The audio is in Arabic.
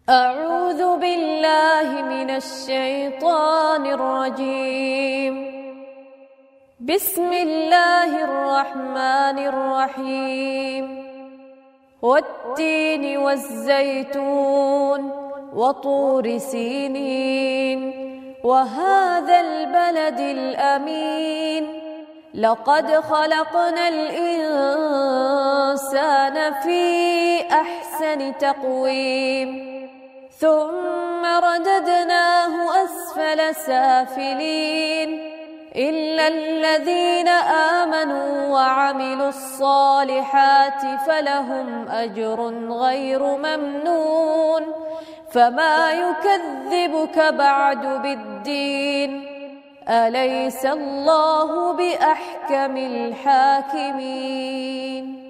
أعوذ بالله من الشيطان الرجيم. بسم الله الرحمن الرحيم. والتين والزيتون وطور سينين وهذا البلد الأمين لقد خلقنا الإنسان في أحسن تقويم ثم رددناه أسفل سافلين إلا الذين آمنوا وعملوا الصالحات فلهم أجر غير ممنون فما يكذبك بعد بالدين أليس الله بأحكم الحاكمين.